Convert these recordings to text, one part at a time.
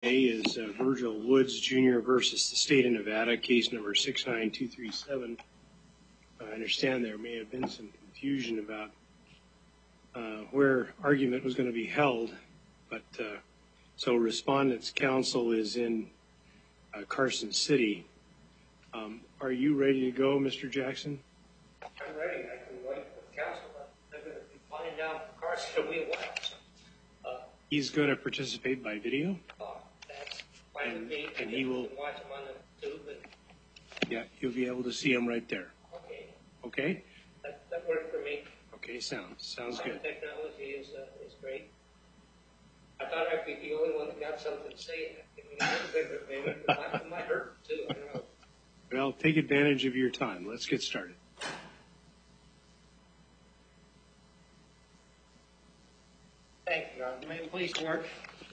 Is Virgil Woods Jr. versus the State of Nevada, case number 69237. I understand there may have been some confusion about where argument was going to be held, but so Respondent's Counsel is in Carson City. Are you ready to go, Mr. Jackson? I'm ready. I can wait for counsel. I'm going to be flying down from Carson to Wheel West. He's going to participate by video? That's fine with me. And he will watch him on the tube. Yeah, you'll be able to see him right there. Okay. Okay? That worked for me. Okay, sounds good. Technology is great. I thought I'd be the only one that got something to say. It might hurt too. I don't know. Well, take advantage of your time. Let's get started. Thank you, Your Honor. May it please court.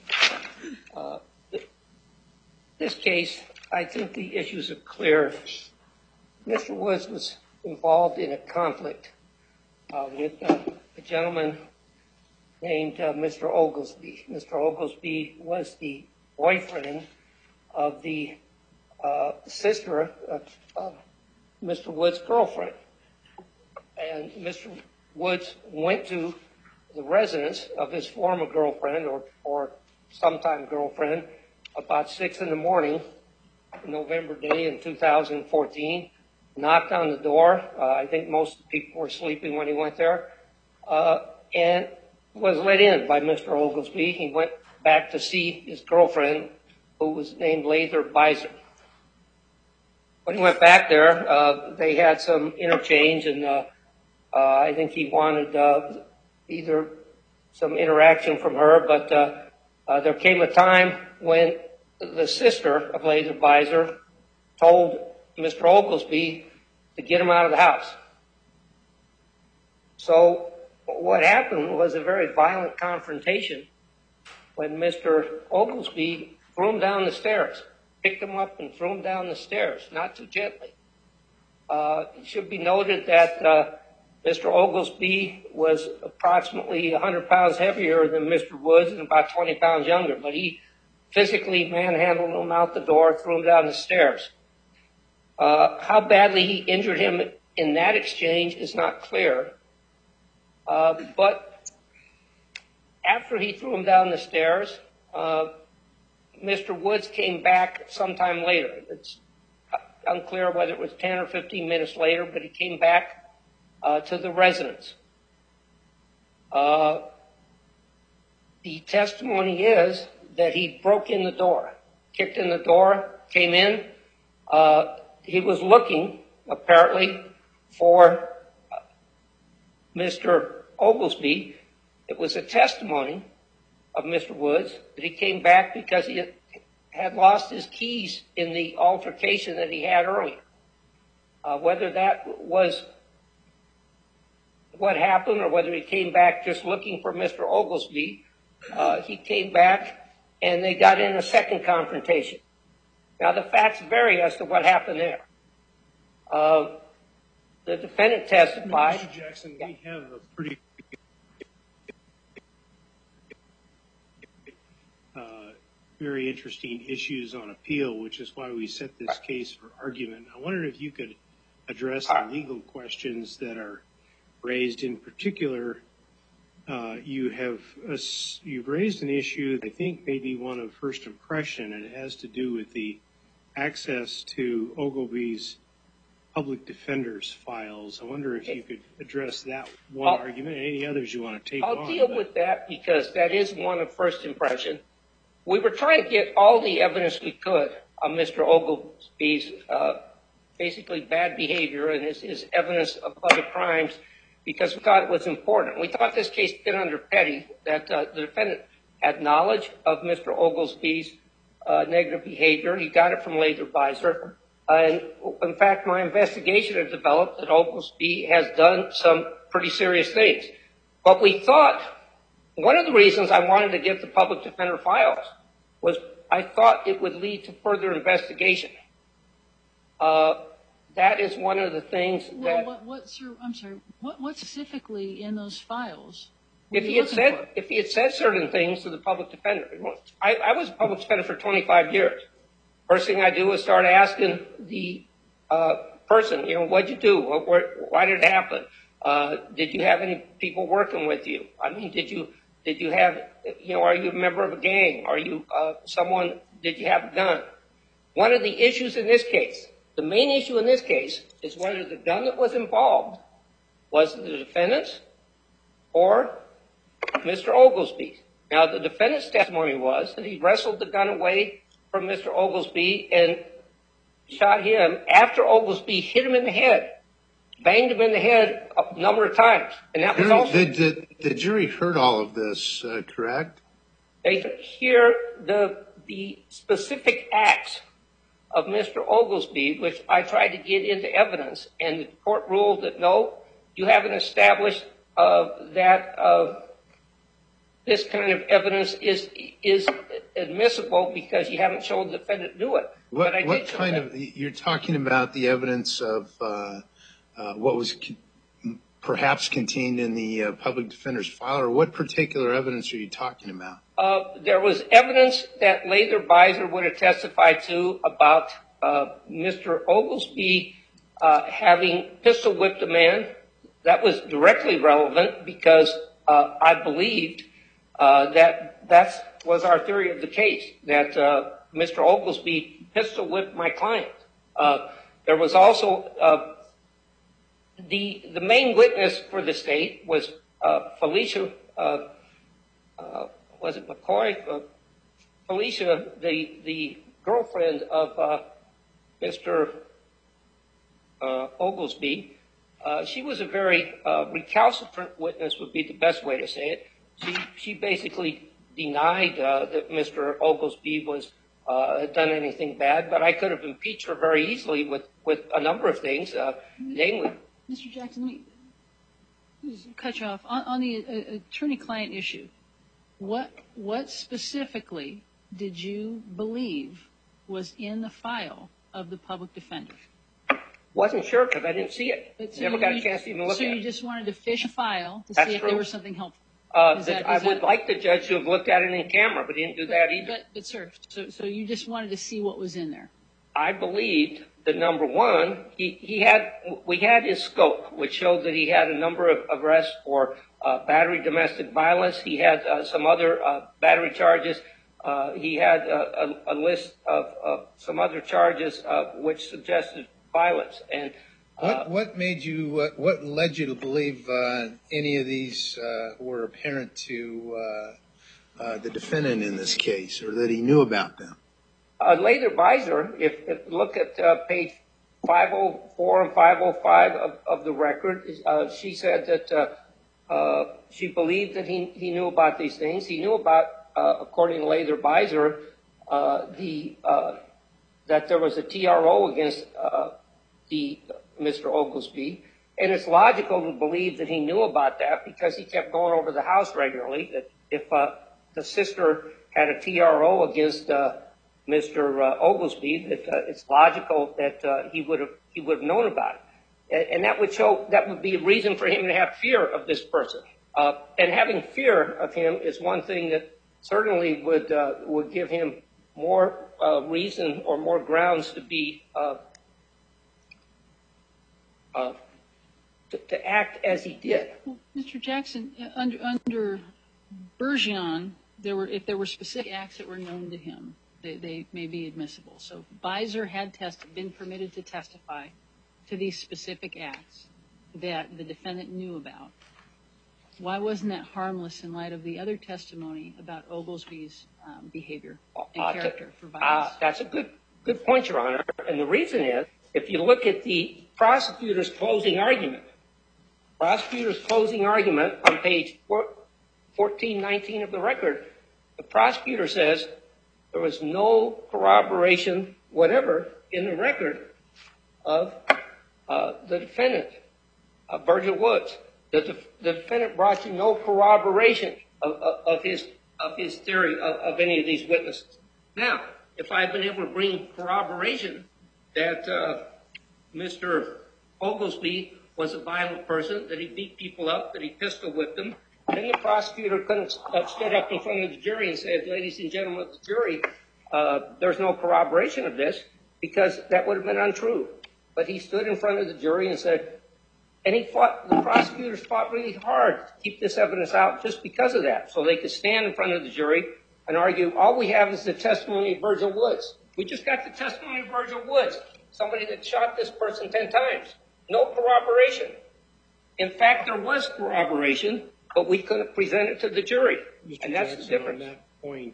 This case, I think the issues are clear. Mr. Woods was involved in a conflict with a gentleman named Mr. Oglesby. Mr. Oglesby was the boyfriend of the sister of Mr. Woods' girlfriend. And Mr. Woods went to the residence of his former girlfriend or sometime girlfriend about 6 in the morning, November day in 2014, knocked on the door. I think most people were sleeping when he went there, and was let in by Mr. Oglesby. He went back to see his girlfriend, who was named Lather Beiser. When he went back there, they had some interchange, and I think he wanted either some interaction from her, but there came a time when the sister of Lather Beiser told Mr. Oglesby to get him out of the house. So what happened was a very violent confrontation when Mr. Oglesby threw him down the stairs, picked him up and threw him down the stairs, not too gently. It should be noted that Mr. Oglesby was approximately 100 pounds heavier than Mr. Woods and about 20 pounds younger, but he physically manhandled him out the door, threw him down the stairs. How badly he injured him in that exchange is not clear. But after he threw him down the stairs, Mr. Woods came back sometime later. It's unclear whether it was 10 or 15 minutes later, but he came back to the residence. The testimony is that he broke in the door, kicked in the door, came in. He was looking, apparently, for Mr. Oglesby. It was a testimony of Mr. Woods that he came back because he had lost his keys in the altercation that he had earlier. Whether that was what happened or whether he came back just looking for Mr. Oglesby, he came back and they got in a second confrontation. Now, the facts vary as to what happened there. The defendant testified. Mr. Jackson, we have a pretty very interesting issues on appeal, which is why we set this case for argument. I wondered if you could address the legal questions that are raised. In particular, you've raised an issue that I think may be one of first impression, and it has to do with the access to Ogilvy's public defender's files. I wonder if you could address that one argument and any others you want to take on. I'll deal with that because that is one of first impression. We were trying to get all the evidence we could on Mr. Oglesby's basically bad behavior and his evidence of other crimes because we thought it was important. We thought this case fit under petty, that the defendant had knowledge of Mr. Oglesby's negative behavior. He got it from Lather Beiser. And in fact, my investigation has developed that Oglesby has done some pretty serious things. But we thought, one of the reasons I wanted to get the public defender files was I thought it would lead to further investigation. That is one of the things that... Well, I'm sorry, what specifically in those files If he had said certain things to the public defender, I was a public defender for 25 years. First thing I do is start asking the person, what'd you do? Why did it happen? Did you have any people working with you? I mean, did you have, are you a member of a gang? Are you did you have a gun? One of the issues in this case, the main issue in this case, is whether the gun that was involved was the defendant's or Mr. Oglesby. Now, the defendant's testimony was that he wrestled the gun away from Mr. Oglesby and shot him after Oglesby hit him in the head, banged him in the head a number of times. And that was also... The jury heard all of this, correct? They hear the specific acts of Mr. Oglesby, which I tried to get into evidence, and the court ruled that no, you haven't established that this kind of evidence is admissible because you haven't shown the defendant knew it. You're talking about the evidence of what was perhaps contained in the public defender's file, or what particular evidence are you talking about? There was evidence that Lather Beiser would have testified to about Mr. Oglesby having pistol whipped a man. That was directly relevant because I believed that was our theory of the case, that Mr. Oglesby pistol whipped my client. There was also the main witness for the state was Felicia, was it McCoy? Felicia, the girlfriend of Mr. Oglesby. She was a very recalcitrant witness, would be the best way to say it. She basically denied that Mr. Oglesby had done anything bad, but I could have impeached her very easily with a number of things, namely. Mr. Jackson, let me cut you off. On the attorney-client issue, what specifically did you believe was in the file of the public defender? Wasn't sure because I didn't see it. Never got a chance to even look at it. So you just wanted to fish a file to see if there was something helpful? I would like the judge to have looked at it in camera, but he didn't do that either. But sir, so you just wanted to see what was in there? I believed that number one, we had his scope, which showed that he had a number of arrests for battery domestic violence. He had some other battery charges. He had a list of some other charges which suggested violence. And what led you to believe any of these were apparent to the defendant in this case, or that he knew about them? Lather Beiser, if you look at page 504 and 505 of the record, she said that she believed that he knew about these things. He knew about, according to Lather Beiser, that there was a TRO against Mr. Oglesby, and it's logical to believe that he knew about that because he kept going over the house regularly. That if the sister had a TRO against Mr. Oglesby, that it's logical that he would have known about it, and that would be a reason for him to have fear of this person. And having fear of him is one thing that certainly would give him more reason or more grounds to be to act as he did. Well, Mr. Jackson, under Bergeon, if there were specific acts that were known to him, they may be admissible. So Beiser had been permitted to testify to these specific acts that the defendant knew about. Why wasn't that harmless in light of the other testimony about Oglesby's behavior and character for violence? That's a good point, Your Honor. And the reason is, if you look at the prosecutor's closing argument on page 1419 of the record, the prosecutor says there was no corroboration, whatever, in the record of the defendant, Virgil Woods. The defendant brought you no corroboration of his theory of any of these witnesses. Now, if I had been able to bring corroboration that Mr. Oglesby was a violent person, that he beat people up, that he pistol whipped them, then the prosecutor couldn't have stood up in front of the jury and said, ladies and gentlemen of the jury, there's no corroboration of this, because that would have been untrue. But he stood in front of the jury and said, and the prosecutors fought really hard to keep this evidence out just because of that, so they could stand in front of the jury and argue, all we have is the testimony of Virgil Woods. We just got the testimony of Virgil Woods, somebody that shot this person 10 times. No corroboration. In fact, there was corroboration, but we couldn't present it to the jury. And that's the difference. On that point,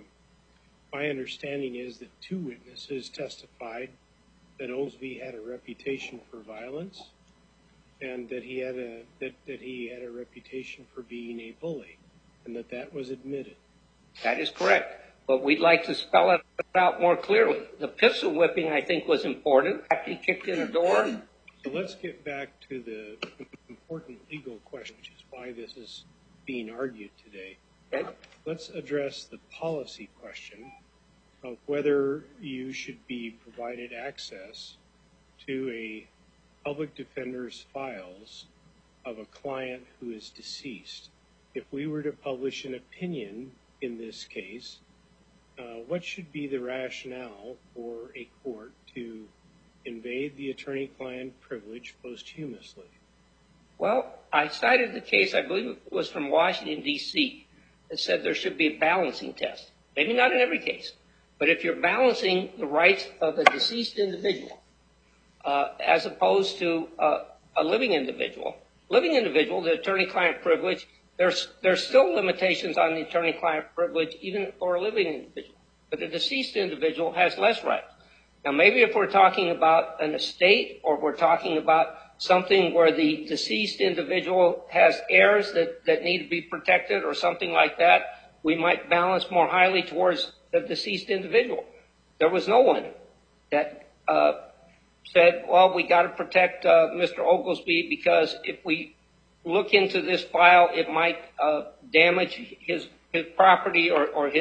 my understanding is that 2 witnesses testified that Oglesby had a reputation for violence, and that he had a reputation for being a bully, and that was admitted. That is correct. But we'd like to spell it out more clearly. The pistol whipping, I think, was important. After he kicked in a door. So let's get back to the important legal question, which is why this is being argued today. Okay. Let's address the policy question of whether you should be provided access to a public defender's files of a client who is deceased. If we were to publish an opinion in this case, what should be the rationale for a court to invade the attorney-client privilege posthumously? Well, I cited the case, I believe it was from Washington, D.C., that said there should be a balancing test. Maybe not in every case, but if you're balancing the rights of a deceased individual as opposed to a living individual, the attorney-client privilege, there's still limitations on the attorney-client privilege even for a living individual. But a deceased individual has less rights. Now, maybe if we're talking about an estate, or we're talking about something where the deceased individual has heirs that need to be protected or something like that, we might balance more highly towards the deceased individual. There was no one that said, well, we got to protect Mr. Oglesby because if we look into this file, it might damage his property or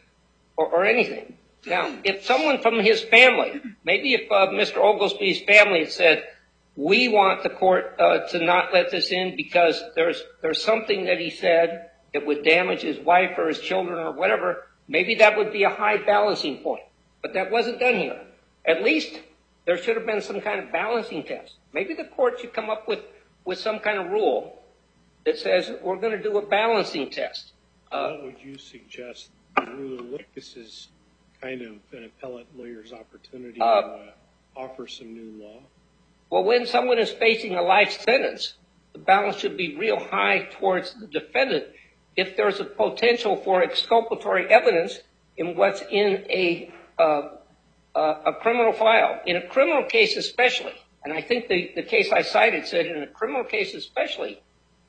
anything. Now, if someone from his family, maybe if Mr. Oglesby's family had said, we want the court to not let this in because there's something that he said that would damage his wife or his children or whatever, maybe that would be a high balancing point. But that wasn't done here. At least there should have been some kind of balancing test. Maybe the court should come up with some kind of rule that says we're going to do a balancing test. What would you suggest the rule? Look, this is kind of an appellate lawyer's opportunity to offer some new law. Well, when someone is facing a life sentence, the balance should be real high towards the defendant if there's a potential for exculpatory evidence in what's in a criminal file. In a criminal case especially, and I think the case I cited said in a criminal case especially,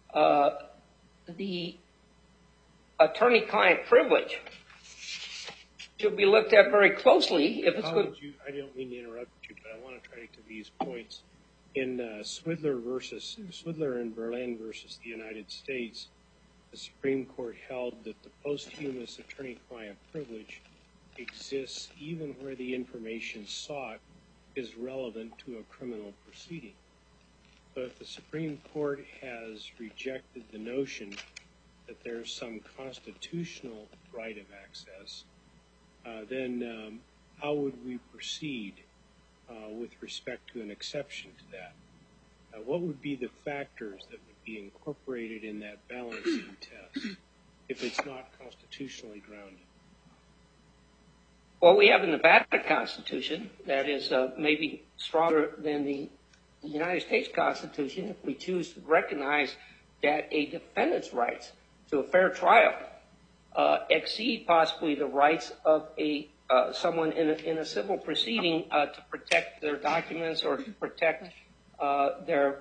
the attorney-client privilege should be looked at very closely if it's good. I don't mean to interrupt you, but I want to try to get to these points. In Swidler and Berlin versus the United States, the Supreme Court held that the posthumous attorney-client privilege exists even where the information sought is relevant to a criminal proceeding. So if the Supreme Court has rejected the notion that there's some constitutional right of access, then how would we proceed with respect to an exception to that? What would be the factors that would be incorporated in that balancing test if it's not constitutionally grounded? Well, we have a Nevada Constitution that is maybe stronger than the United States Constitution if we choose to recognize that a defendant's rights to a fair trial exceed possibly the rights of someone in a civil proceeding to protect their documents or to protect their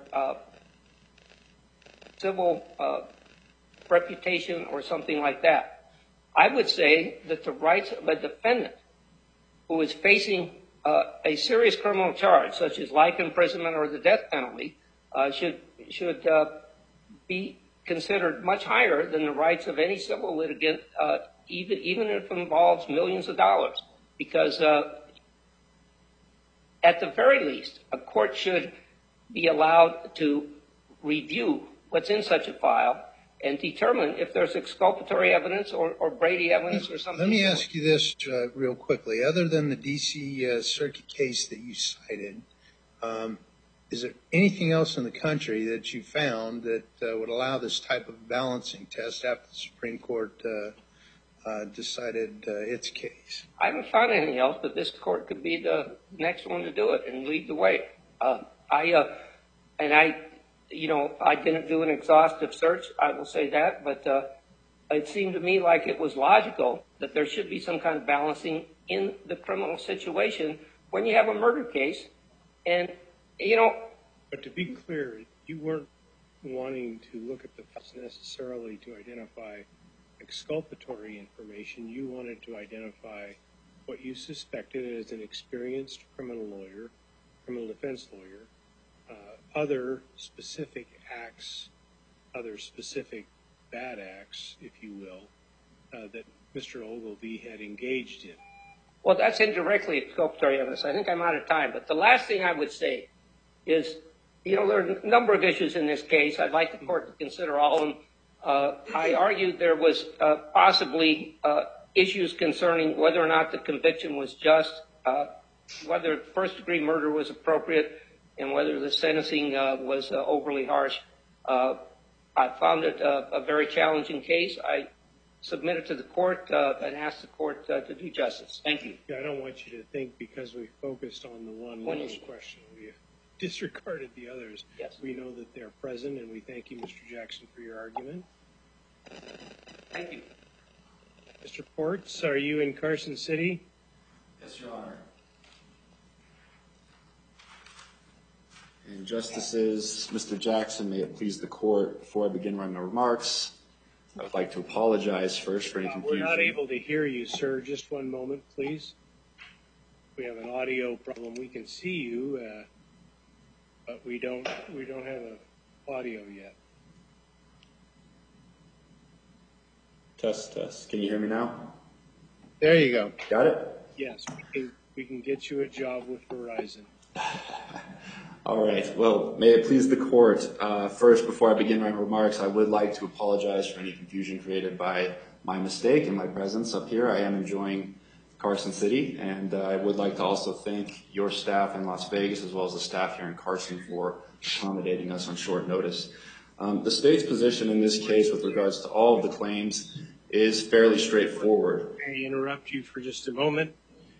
civil reputation or something like that. I would say that the rights of a defendant who is facing a serious criminal charge, such as life imprisonment or the death penalty, should be considered much higher than the rights of any civil litigant, even if it involves millions of dollars. Because at the very least, a court should be allowed to review what's in such a file and determine if there's exculpatory evidence or Brady evidence or something. Let me ask you this real quickly. Other than the D.C. Circuit case that you cited, is there anything else in the country that you found that would allow this type of balancing test after the Supreme Court decided its case? I haven't found anything else, but this court could be the next one to do it and lead the way. I didn't do an exhaustive search, I will say that, but it seemed to me like it was logical that there should be some kind of balancing in the criminal situation when you have a murder case. And, But to be clear, you weren't wanting to look at the facts necessarily to identify exculpatory information. You wanted to identify what you suspected as an experienced criminal defense lawyer, other specific acts, other specific bad acts, if you will, that Mr. Ogilvie had engaged in. Well, that's indirectly exculpatory evidence. I think I'm out of time. But the last thing I would say is, there are a number of issues in this case. I'd like the court to consider all of them. I argued there was possibly issues concerning whether or not the conviction was just, whether first-degree murder was appropriate, and whether the sentencing was overly harsh. I found it a very challenging case. I submitted to the court and asked the court to do justice. Thank you. Yeah, I don't want you to think because we focused on the one little question, we disregarded the others. Yes. We know that they're present, and we thank you, Mr. Jackson, for your argument. Thank you. Mr. Ports, are you in Carson City? Yes, Your Honor. And Justices, Mr. Jackson, may it please the court, before I begin my remarks, I would like to apologize first for any confusion. We're not able to hear you, sir. Just one moment, please. We have an audio problem. We can see you, but we don't have an audio yet. Test. Can you hear me now? There you go. Got it? Yes, we can get you a job with Verizon. All right. Well, may it please the court, first, before I begin my remarks, I would like to apologize for any confusion created by my mistake in my presence up here. I am enjoying Carson City, and I would like to also thank your staff in Las Vegas as well as the staff here in Carson for accommodating us on short notice. The state's position in this case with regards to all of the claims is fairly straightforward. May I interrupt you for just a moment?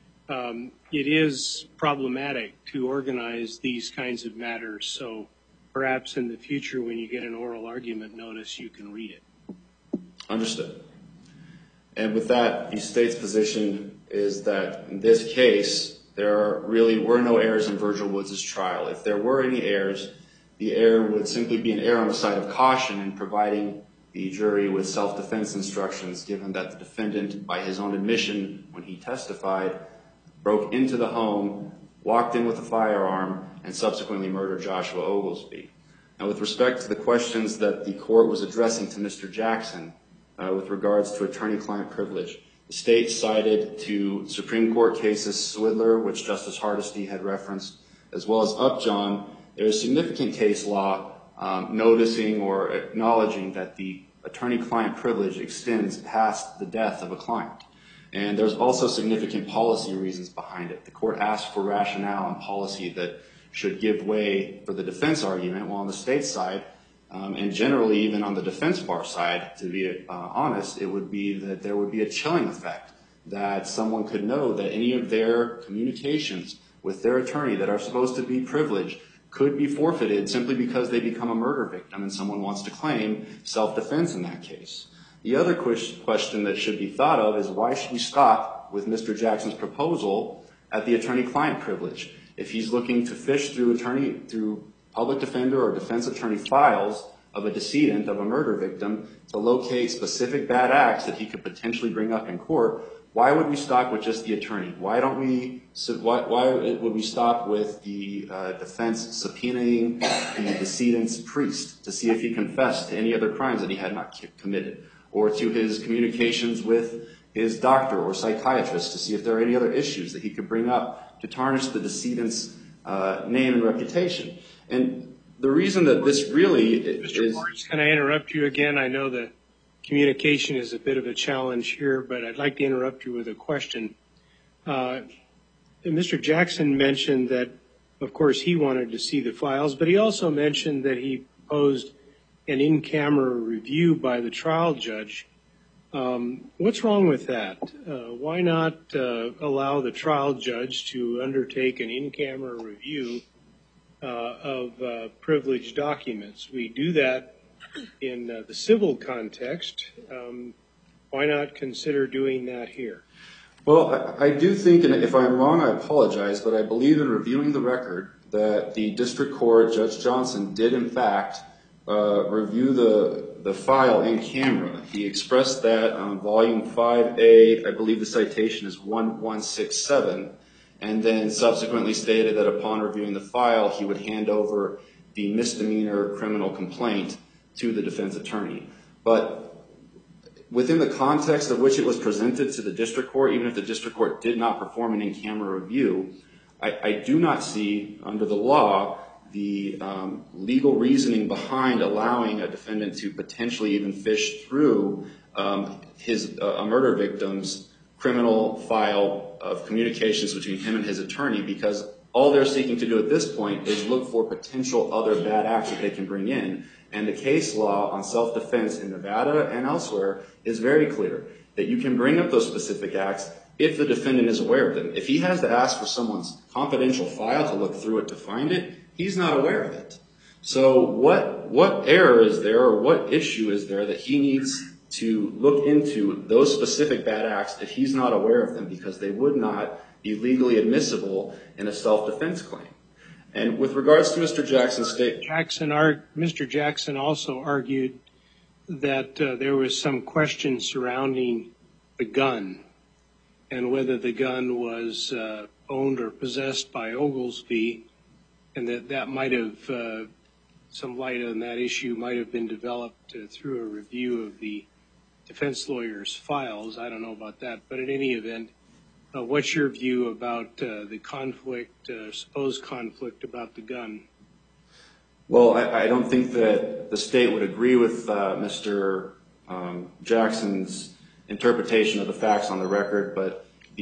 It is problematic to organize these kinds of matters, so perhaps in the future when you get an oral argument notice, you can read it. Understood. And with that, the state's position is that in this case, there really were no errors in Virgil Woods' trial. If there were any errors, the error would simply be an error on the side of caution in providing the jury with self-defense instructions, given that the defendant, by his own admission when he testified, broke into the home, walked in with a firearm, and subsequently murdered Joshua Oglesby. Now, with respect to the questions that the court was addressing to Mr. Jackson with regards to attorney-client privilege, the state cited to Supreme Court cases Swidler, which Justice Hardesty had referenced, as well as Upjohn. There is significant case law noticing or acknowledging that the attorney-client privilege extends past the death of a client. And there's also significant policy reasons behind it. The court asked for rationale and policy that should give way for the defense argument, while on the state side, and generally even on the defense bar side, to be honest, it would be that there would be a chilling effect, that someone could know that any of their communications with their attorney that are supposed to be privileged could be forfeited simply because they become a murder victim and someone wants to claim self-defense in that case. The other question that should be thought of is why should we stop with Mr. Jackson's proposal at the attorney-client privilege? If he's looking to fish through public defender or defense attorney files of a decedent, of a murder victim, to locate specific bad acts that he could potentially bring up in court, why would we stop with just the attorney? Why would we stop with the defense subpoenaing the decedent's priest to see if he confessed to any other crimes that he had not committed, or to his communications with his doctor or psychiatrist to see if there are any other issues that he could bring up to tarnish the decedent's name and reputation? And the reason that this really is... Mr. Can I interrupt you again? I know that communication is a bit of a challenge here, but I'd like to interrupt you with a question. Mr. Jackson mentioned that, of course, he wanted to see the files, but he also mentioned that he proposed an in-camera review by the trial judge. What's wrong with that? Why not allow the trial judge to undertake an in-camera review of privileged documents? We do that in the civil context. Why not consider doing that here? Well, I do think, and if I'm wrong, I apologize, but I believe in reviewing the record that the district court, Judge Johnson, did in fact review the file in camera. He expressed that on volume 5A, I believe the citation is 1167, and then subsequently stated that upon reviewing the file, he would hand over the misdemeanor criminal complaint to the defense attorney. But within the context of which it was presented to the district court, even if the district court did not perform an in-camera review, I do not see under the law the legal reasoning behind allowing a defendant to potentially even fish through a murder victim's criminal file of communications between him and his attorney, because all they're seeking to do at this point is look for potential other bad acts that they can bring in. And the case law on self-defense in Nevada and elsewhere is very clear that you can bring up those specific acts if the defendant is aware of them. If he has to ask for someone's confidential file to look through it to find it, he's not aware of it. So what error is there, or what issue is there that he needs to look into those specific bad acts if he's not aware of them, because they would not be legally admissible in a self-defense claim? And with regards to Mr. Jackson's statement... Mr. Jackson also argued that there was some question surrounding the gun and whether the gun was owned or possessed by Oglesby, and that might have, some light on that issue might have been developed through a review of the defense lawyer's files. I don't know about that, but in any event, what's your view about the conflict, supposed conflict about the gun? Well, I don't think that the state would agree with Mr. Jackson's interpretation of the facts on the record, but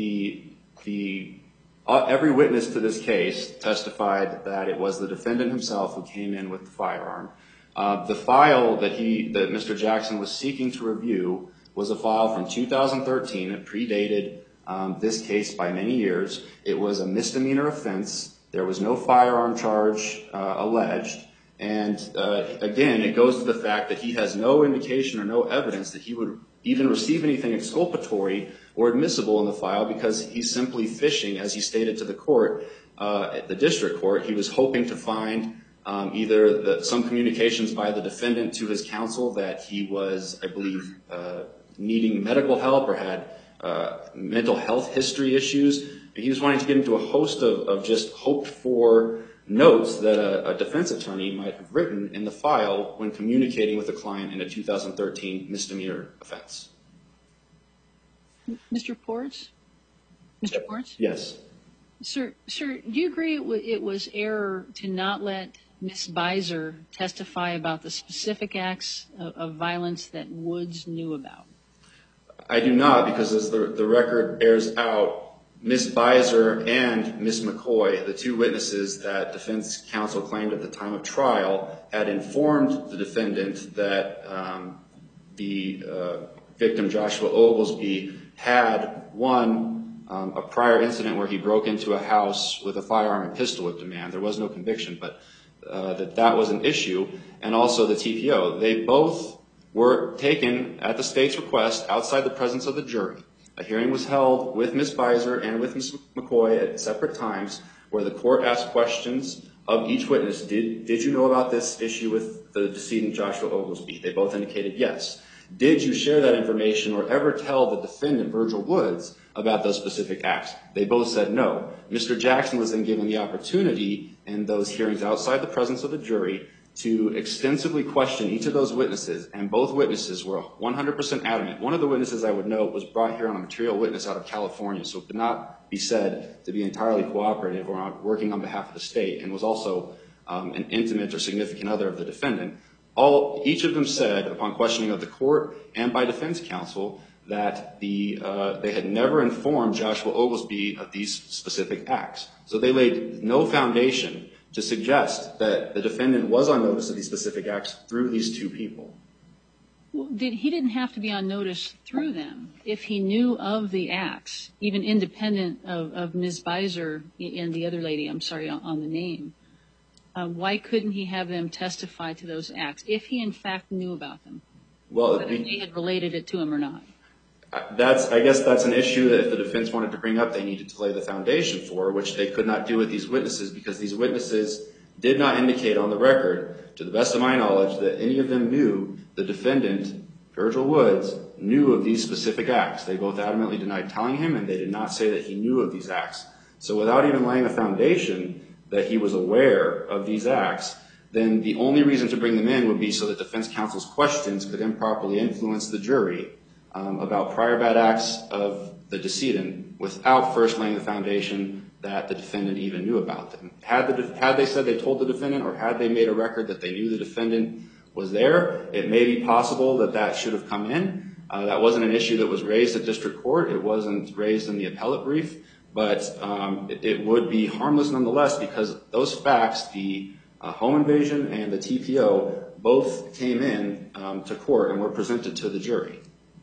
every witness to this case testified that it was the defendant himself who came in with the firearm. The file that Mr. Jackson was seeking to review was a file from 2013. It predated this case by many years. It was a misdemeanor offense. There was no firearm charge alleged. And again, it goes to the fact that he has no indication or no evidence that he would even receive anything exculpatory or admissible in the file, because he's simply fishing, as he stated to the court, at the district court. He was hoping to find either some communications by the defendant to his counsel that he was, I believe, needing medical help or had mental health history issues. And he was wanting to get into a host of just hoped for notes that a defense attorney might have written in the file when communicating with a client in a 2013 misdemeanor offense. Mr. Ports? Mr. Ports? Yes. Sir, do you agree it was error to not let Ms. Beiser testify about the specific acts of violence that Woods knew about? I do not, because as the record bears out, Ms. Beiser and Ms. McCoy, the two witnesses that defense counsel claimed at the time of trial, had informed the defendant that the victim, Joshua Oglesby, had a prior incident where he broke into a house with a firearm and pistol at demand. There was no conviction, but that was an issue. And also the TPO. They both were taken at the state's request outside the presence of the jury. A hearing was held with Ms. Beiser and with Ms. McCoy at separate times, where the court asked questions of each witness. Did you know about this issue with the decedent Joshua Oglesby? They both indicated yes. Did you share that information or ever tell the defendant, Virgil Woods, about those specific acts? They both said no. Mr. Jackson was then given the opportunity in those hearings outside the presence of the jury to extensively question each of those witnesses, and both witnesses were 100% adamant. One of the witnesses, I would note, was brought here on a material witness out of California, so it could not be said to be entirely cooperative or working on behalf of the state, and was also an intimate or significant other of the defendant. Each of them said, upon questioning of the court and by defense counsel, that they had never informed Joshua Oglesby of these specific acts. So they laid no foundation to suggest that the defendant was on notice of these specific acts through these two people. Well, he didn't have to be on notice through them if he knew of the acts, even independent of Ms. Beiser and the other lady, I'm sorry, on the name. Why couldn't he have them testify to those acts if he in fact knew about them, whether they had related it to him or not? I guess that's an issue that if the defense wanted to bring up, they needed to lay the foundation for, which they could not do with these witnesses because these witnesses did not indicate on the record, to the best of my knowledge, that any of them knew the defendant, Virgil Woods, knew of these specific acts. They both adamantly denied telling him, and they did not say that he knew of these acts. So without even laying a foundation that he was aware of these acts, then the only reason to bring them in would be so that defense counsel's questions could improperly influence the jury about prior bad acts of the decedent without first laying the foundation that the defendant even knew about them. Had they said they told the defendant, or had they made a record that they knew the defendant was there, it may be possible that that should have come in. That wasn't an issue that was raised at district court. It wasn't raised in the appellate brief. But it would be harmless nonetheless because those facts, the home invasion and the TPO, both came in to court and were presented to the jury.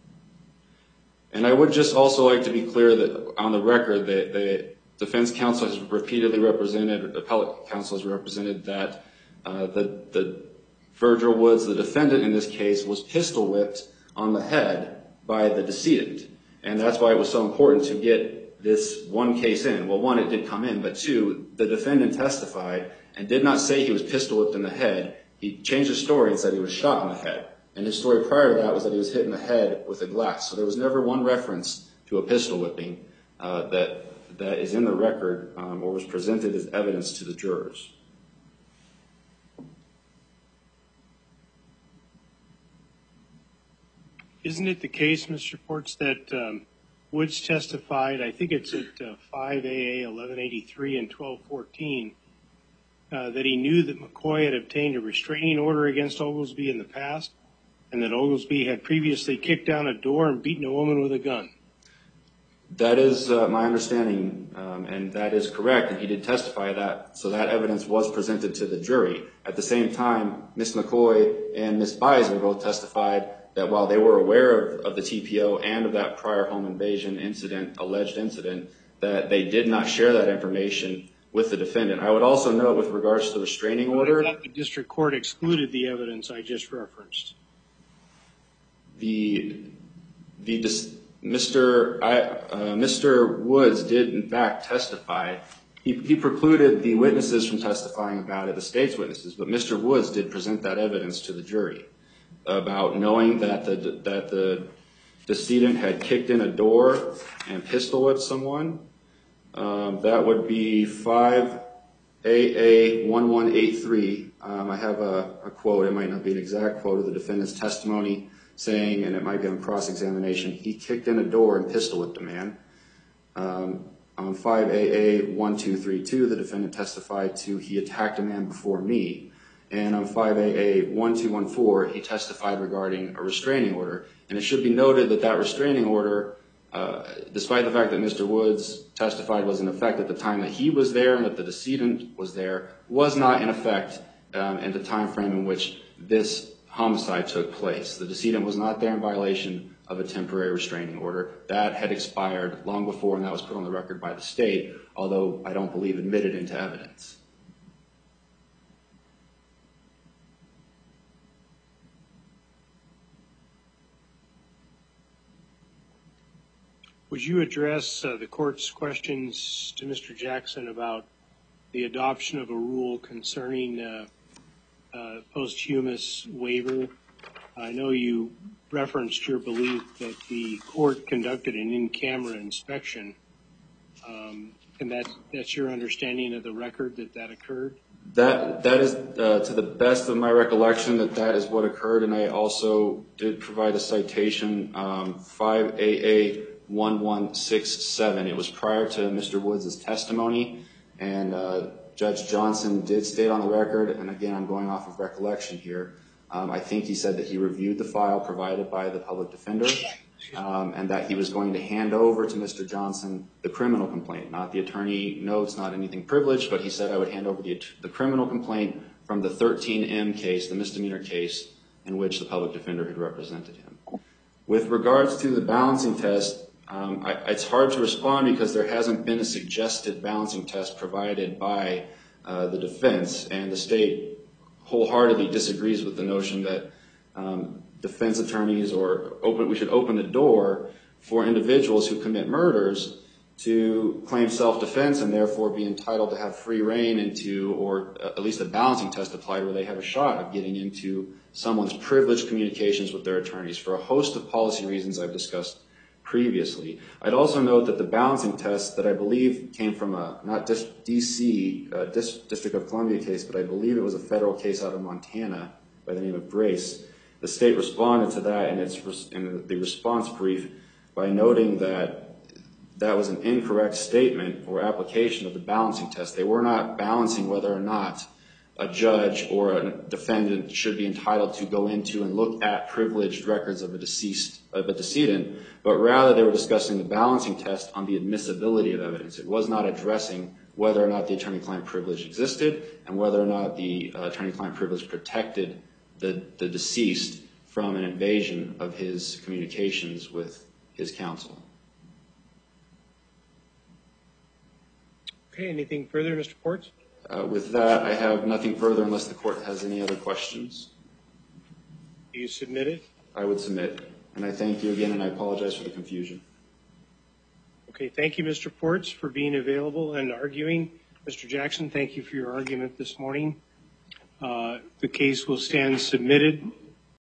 And I would just also like to be clear that on the record that the defense counsel has repeatedly represented, the appellate counsel has represented that the Virgil Woods, the defendant in this case, was pistol whipped on the head by the decedent. And that's why it was so important to get this one case in. Well, one, it did come in, but two, the defendant testified and did not say he was pistol whipped in the head. He changed his story and said he was shot in the head. And his story prior to that was that he was hit in the head with a glass. So there was never one reference to a pistol whipping that is in the record or was presented as evidence to the jurors. Isn't it the case, Mr. Ports, that Woods testified, I think it's at 5 AA 1183 and 1214, that he knew that McCoy had obtained a restraining order against Oglesby in the past, and that Oglesby had previously kicked down a door and beaten a woman with a gun? That is my understanding, and that is correct, and he did testify that, so that evidence was presented to the jury. At the same time, Ms. McCoy and Ms. Beiser both testified that while they were aware of the TPO and of that prior home invasion incident, alleged incident, that they did not share that information with the defendant. I would also note with regards to the restraining order, The district court excluded the evidence I just referenced. Mr. Woods did in fact testify. He precluded the witnesses from testifying about it, the state's witnesses, but Mr. Woods did present that evidence to the jury about knowing that the decedent had kicked in a door and pistol whipped someone. That would be 5 AA 1183. I have a quote, it might not be an exact quote of the defendant's testimony saying, and it might be on cross-examination, he kicked in a door and pistol whipped a man. On 5 AA 1232, the defendant testified to he attacked a man before me. And on 5 AA 1214, he testified regarding a restraining order. And it should be noted that that restraining order, despite the fact that Mr. Woods testified was in effect at the time that he was there and that the decedent was there, was not in effect in the time frame in which this homicide took place. The decedent was not there in violation of a temporary restraining order. That had expired long before, and that was put on the record by the state, although I don't believe admitted into evidence. Would you address the court's questions to Mr. Jackson about the adoption of a rule concerning posthumous waiver? I know you referenced your belief that the court conducted an in-camera inspection, and that's your understanding of the record that occurred? That is, to the best of my recollection, that is what occurred, and I also did provide a citation, 5 AA 1167. It was prior to Mr. Woods' testimony, And Judge Johnson did state on the record, and again, I'm going off of recollection here, I think he said that he reviewed the file provided by the public defender and that he was going to hand over to Mr. Johnson the criminal complaint, not the attorney notes, not anything privileged, but he said I would hand over the criminal complaint from the 13M case, the misdemeanor case, in which the public defender had represented him. With regards to the balancing test, it's hard to respond because there hasn't been a suggested balancing test provided by the defense, and the state wholeheartedly disagrees with the notion that defense attorneys we should open the door for individuals who commit murders to claim self-defense and therefore be entitled to have free reign into, or at least a balancing test applied where they have a shot of getting into someone's privileged communications with their attorneys for a host of policy reasons I've discussed previously. I'd also note that the balancing test that I believe came from not just D.C., District of Columbia case, but I believe it was a federal case out of Montana by the name of Grace. The state responded to that in the response brief by noting that that was an incorrect statement or application of the balancing test. They were not balancing whether or not a judge or a defendant should be entitled to go into and look at privileged records of a decedent, but rather they were discussing the balancing test on the admissibility of evidence. It was not addressing whether or not the attorney-client privilege existed and whether or not the attorney-client privilege protected the deceased from an invasion of his communications with his counsel. Okay, anything further, Mr. Ports? With that, I have nothing further unless the court has any other questions. Do you submit it? I would submit. And I thank you again, and I apologize for the confusion. Okay, thank you, Mr. Ports, for being available and arguing. Mr. Jackson, thank you for your argument this morning. The case will stand submitted.